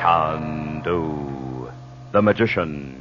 Chandu, the magician.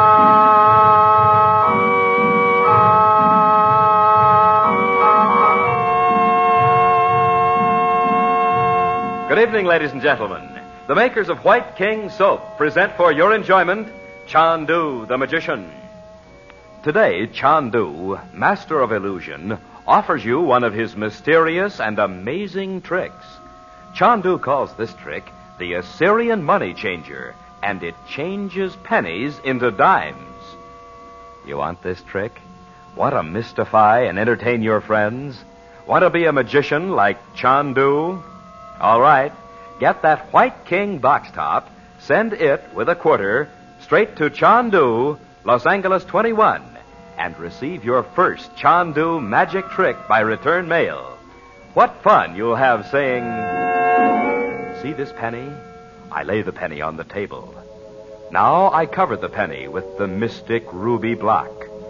Good evening, ladies and gentlemen. The makers of White King Soap present for your enjoyment Chandu, the magician. Today, Chandu, master of illusion, offers you one of his mysterious and amazing tricks. Chandu calls this trick the Assyrian money changer, and it changes pennies into dimes. You want this trick? Want to mystify and entertain your friends? Want to be a magician like Chandu? All right, get that White King box top, send it with a quarter straight to Chandu, Los Angeles 21, and receive your first Chandu magic trick by return mail. What fun you'll have saying, "See this penny? I lay the penny on the table. Now I cover the penny with the mystic ruby block.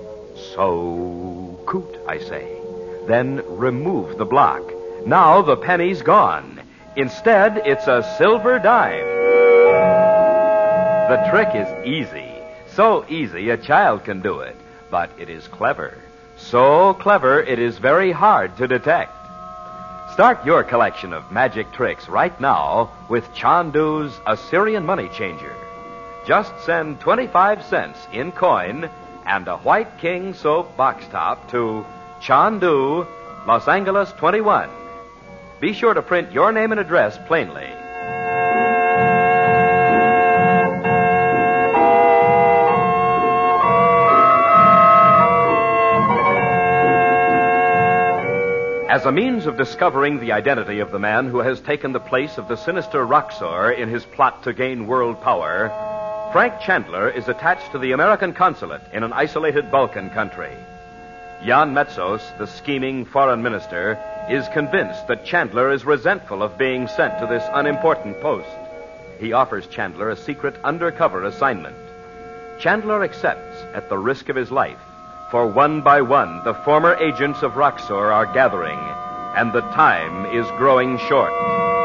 So coot, I say. Then remove the block. Now the penny's gone. Instead, it's a silver dime." The trick is easy. So easy a child can do it. But it is clever. So clever it is very hard to detect. Start your collection of magic tricks right now with Chandu's Assyrian money changer. Just send 25 cents in coin and a White King Soap box top to Chandu, Los Angeles 21. Be sure to print your name and address plainly. As a means of discovering the identity of the man who has taken the place of the sinister Roxor in his plot to gain world power, Frank Chandler is attached to the American consulate in an isolated Balkan country. Jan Metzos, the scheming foreign minister, is convinced that Chandler is resentful of being sent to this unimportant post. He offers Chandler a secret undercover assignment. Chandler accepts at the risk of his life, for one by one the former agents of Roxor are gathering, and the time is growing short.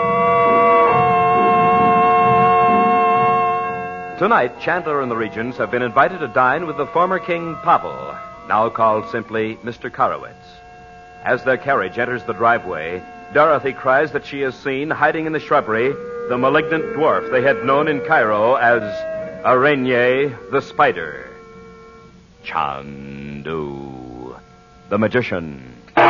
Tonight, Chandler and the Regents have been invited to dine with the former King Pavel, now called simply Mr. Karowitz. As their carriage enters the driveway, Dorothy cries that she has seen, hiding in the shrubbery, the malignant dwarf they had known in Cairo as Araignée the Spider. Chandu, the magician.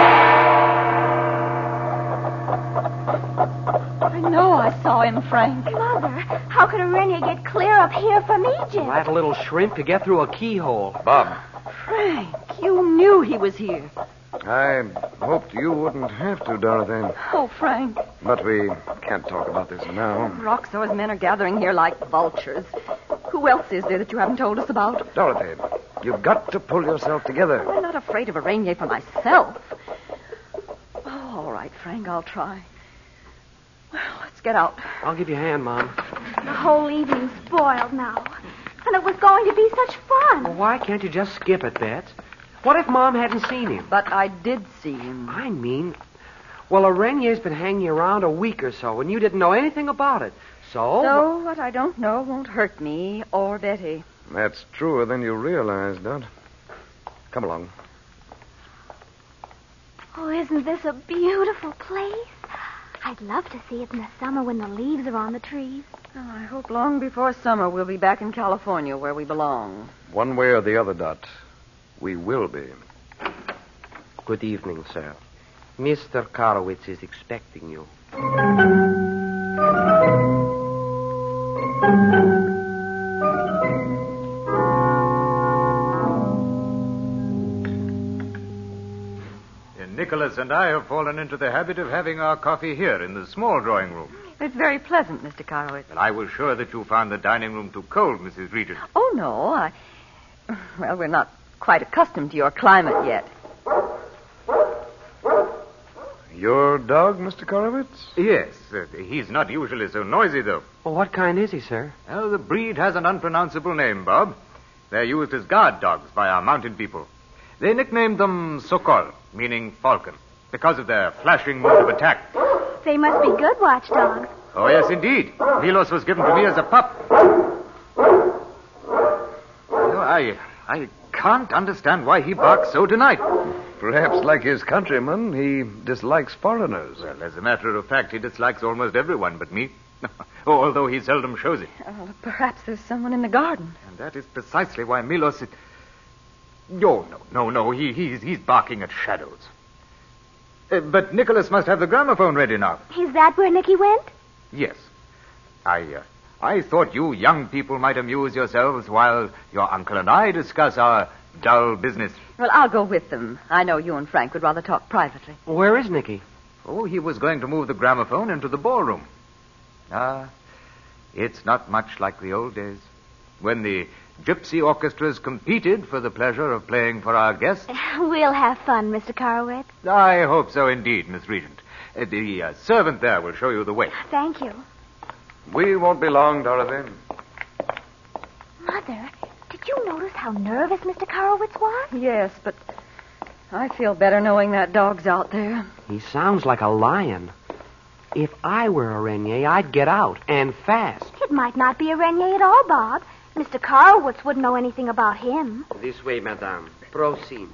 I know I saw him, Frank. Mother, how could Araignée get clear up here from Egypt? That little shrimp could get through a keyhole. Bob, Frank, you knew he was here. I hoped you wouldn't have to, Dorothy. Oh, Frank. But we can't talk about this now. Roxor's men are gathering here like vultures. Who else is there that you haven't told us about? Dorothy, you've got to pull yourself together. I'm not afraid of Araignée for myself. Oh, all right, Frank, I'll try. Well, let's get out. I'll give you a hand, Mom. The whole evening's spoiled now. And it was going to be such fun. Well, why can't you just skip it, Bets? What if Mom hadn't seen him? But I did see him. I mean, well, Araignée been hanging around a week or so, and you didn't know anything about it. So what I don't know won't hurt me or Betty. That's truer than you realize, Dot. Come along. Oh, isn't this a beautiful place? I'd love to see it in the summer when the leaves are on the trees. Well, I hope long before summer we'll be back in California where we belong. One way or the other, Dot, we will be. Good evening, sir. Mr. Karowitz is expecting you. Nicholas and I have fallen into the habit of having our coffee here in the small drawing room. It's very pleasant, Mr. Karowitz. And I was sure that you found the dining room too cold, Mrs. Regent. Oh, no. Well, we're not quite accustomed to your climate yet. Your dog, Mr. Karowitz? Yes. He's not usually so noisy, though. Well, what kind is he, sir? Well, the breed has an unpronounceable name, Bob. They're used as guard dogs by our mountain people. They nicknamed them Sokol, meaning falcon, because of their flashing mode of attack. They must be good watchdogs. Oh, yes, indeed. Milos was given to me as a pup. I can't understand why he barks so tonight. Perhaps, like his countrymen, he dislikes foreigners. Well, as a matter of fact, he dislikes almost everyone but me. Although he seldom shows it. Perhaps there's someone in the garden. And that is precisely why Milos... No. He's barking at shadows. But Nicholas must have the gramophone ready now. Is that where Nicky went? Yes. I thought you young people might amuse yourselves while your uncle and I discuss our dull business. Well, I'll go with them. I know you and Frank would rather talk privately. Where is Nicky? Oh, he was going to move the gramophone into the ballroom. It's not much like the old days, when the gypsy orchestras competed for the pleasure of playing for our guests. We'll have fun, Mr. Carowitz. I hope so indeed, Miss Regent. The servant there will show you the way. Thank you. We won't be long, Dorothy. Mother, did you notice how nervous Mr. Carowitz was? Yes, but I feel better knowing that dog's out there. He sounds like a lion. If I were a Renier, I'd get out, and fast. It might not be a Renier at all, Bob. Mr. Carowitz wouldn't know anything about him. This way, madame. Proceed.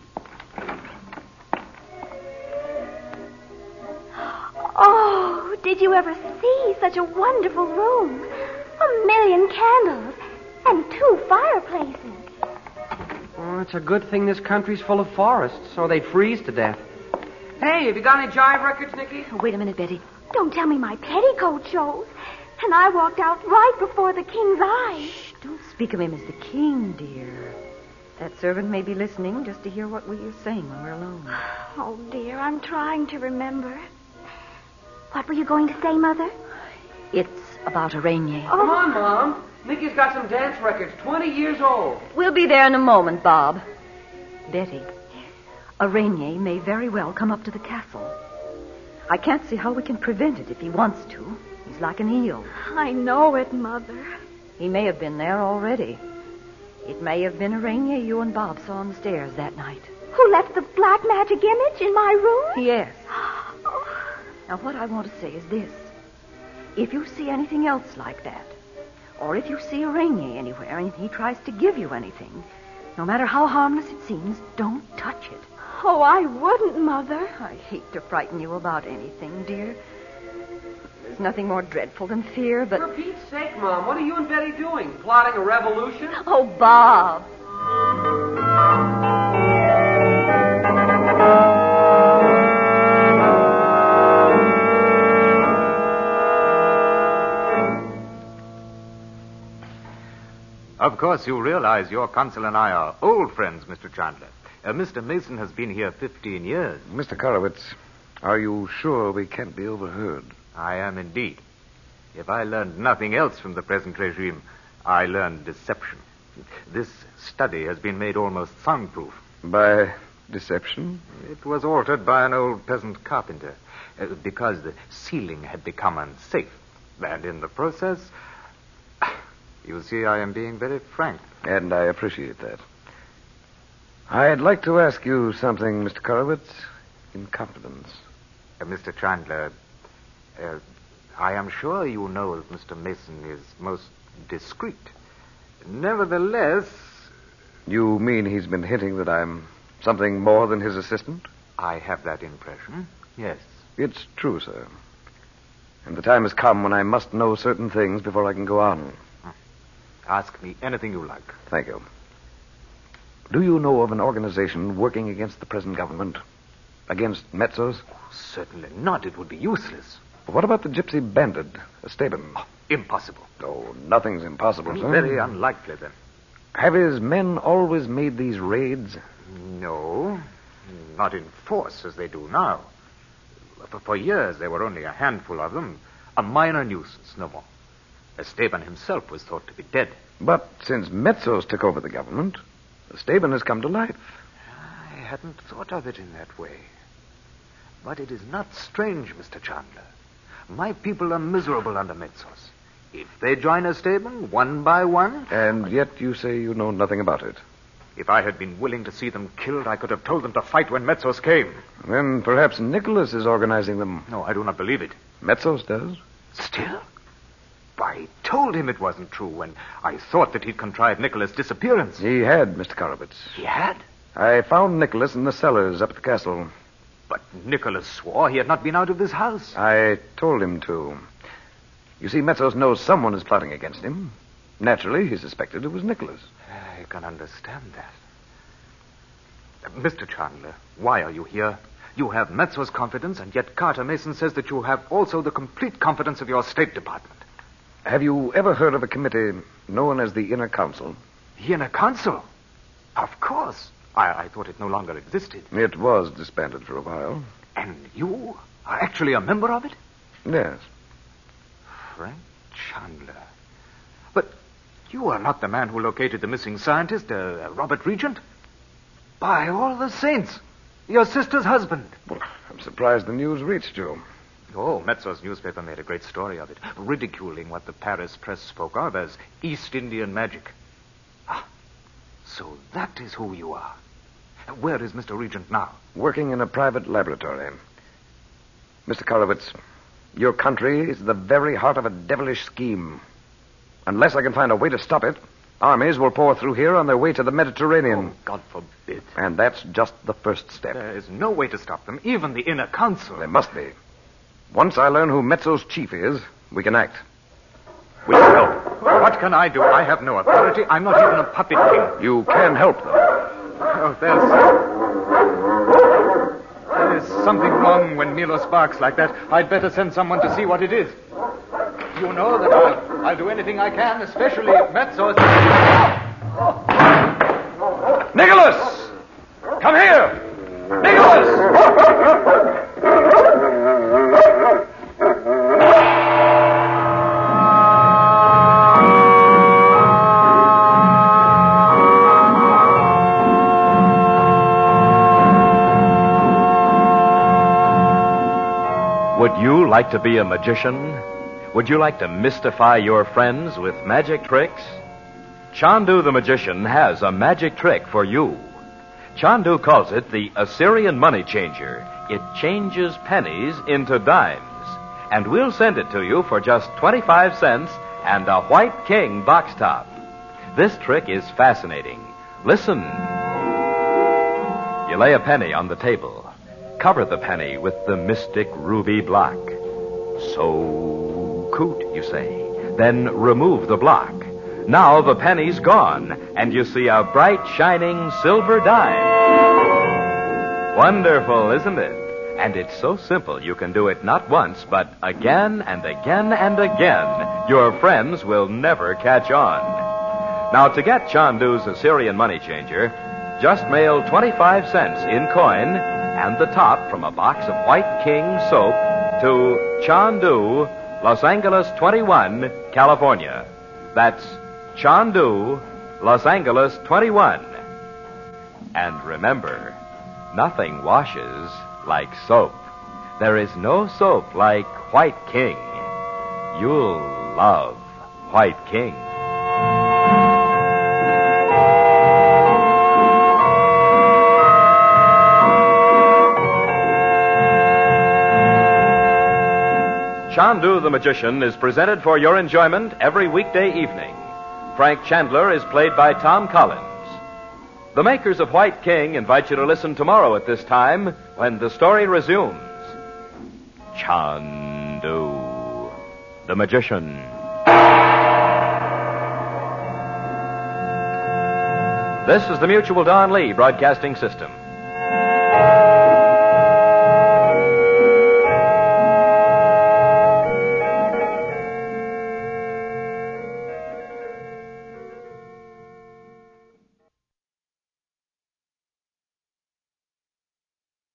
Oh, did you ever see such a wonderful room? 1,000,000 candles and 2 fireplaces. Oh, it's a good thing this country's full of forests, so they'd freeze to death. Hey, have you got any jive records, Nicky? Wait a minute, Betty. Don't tell me my petticoat shows. And I walked out right before the king's eyes. Shh, don't speak of him as the king, dear. That servant may be listening just to hear what we are saying when we're alone. Oh, dear, I'm trying to remember. What were you going to say, Mother? It's about a Renier. Oh. Come on, Mom. Nicky's got some dance records, 20 years old. We'll be there in a moment, Bob. Betty, a Renier may very well come up to the castle. I can't see how we can prevent it if he wants to. He's like an eel. I know it, Mother. He may have been there already. It may have been a Renier you and Bob saw on the stairs that night. Who left the black magic image in my room? Yes. Oh. Now, what I want to say is this. If you see anything else like that, or if you see a Renier anywhere and he tries to give you anything, no matter how harmless it seems, don't touch it. Oh, I wouldn't, Mother. I hate to frighten you about anything, dear. There's nothing more dreadful than fear, but... For Pete's sake, Mom, what are you and Betty doing? Plotting a revolution? Oh, Bob. Of course, you realize your consul and I are old friends, Mr. Chandler. Mr. Mason has been here 15 years. Mr. Carowitz, are you sure we can't be overheard? I am indeed. If I learned nothing else from the present regime, I learned deception. This study has been made almost soundproof. By deception? It was altered by an old peasant carpenter because the ceiling had become unsafe. And in the process, you see, I am being very frank. And I appreciate that. I'd like to ask you something, Mr. Carowitz, in confidence. Mr. Chandler, I am sure you know that Mr. Mason is most discreet. Nevertheless... You mean he's been hinting that I'm something more than his assistant? I have that impression, yes. It's true, sir. And the time has come when I must know certain things before I can go on. Ask me anything you like. Thank you. Do you know of an organization working against the present government? Against Metzos? Certainly not. It would be useless. What about the gypsy bandit, Esteban? Impossible. Oh, nothing's impossible, sir. Very unlikely, then. Have his men always made these raids? No, not in force as they do now. For years, there were only a handful of them. A minor nuisance, no more. Esteban himself was thought to be dead. But since Metzos took over the government, Esteban has come to life. I hadn't thought of it in that way. But it is not strange, Mr. Chandler. My people are miserable under Metzos. If they join Esteban, one by one... And yet you say you know nothing about it. If I had been willing to see them killed, I could have told them to fight when Metzos came. Then perhaps Nicholas is organizing them. No, I do not believe it. Metzos does? Still? I told him it wasn't true when I thought that he'd contrived Nicholas' disappearance. He had, Mr. Korowitz. He had? I found Nicholas in the cellars up at the castle. But Nicholas swore he had not been out of this house. I told him to. You see, Metzos knows someone is plotting against him. Naturally, he suspected it was Nicholas. I can understand that. Mr. Chandler, why are you here? You have Metzos' confidence, and yet Carter Mason says that you have also the complete confidence of your State Department. Have you ever heard of a committee known as the Inner Council? The Inner Council? Of course. I thought it no longer existed. It was disbanded for a while. And you are actually a member of it? Yes. Frank Chandler. But you are not the man who located the missing scientist, Robert Regent? By all the saints, your sister's husband. Well, I'm surprised the news reached you. Oh, Metzos newspaper made a great story of it, ridiculing what the Paris press spoke of as East Indian magic. Ah, so that is who you are. Where is Mr. Regent now? Working in a private laboratory. Mr. Korowitz, your country is the very heart of a devilish scheme. Unless I can find a way to stop it, armies will pour through here on their way to the Mediterranean. Oh, God forbid. And that's just the first step. There is no way to stop them, even the Inner Council. There must be. Once I learn who Metzos' chief is, we can act. Will you help? What can I do? I have no authority. I'm not even a puppet king. You can help, though. Oh, there's something wrong when Milos barks like that. I'd better send someone to see what it is. You know that I'll do anything I can, especially if Metzos... Nicholas! Come here! Nicholas! Would you like to be a magician? Would you like to mystify your friends with magic tricks? Chandu the magician has a magic trick for you. Chandu calls it the Assyrian money changer. It changes pennies into dimes. And we'll send it to you for just 25 cents and a White King box top. This trick is fascinating. Listen. You lay a penny on the table. Cover the penny with the mystic ruby block. So coot, you say. Then remove the block. Now the penny's gone, and you see a bright, shining silver dime. Wonderful, isn't it? And it's so simple you can do it not once, but again and again and again. Your friends will never catch on. Now, to get Chandu's Assyrian money changer, just mail 25 cents in coin and the top from a box of White King soap to Chandu, Los Angeles 21, California. That's Chandu, Los Angeles 21. And remember, nothing washes like soap. There is no soap like White King. You'll love White King. Chandu the Magician is presented for your enjoyment every weekday evening. Frank Chandler is played by Tom Collins. The makers of White King invite you to listen tomorrow at this time when the story resumes. Chandu the Magician. This is the Mutual Don Lee Broadcasting System.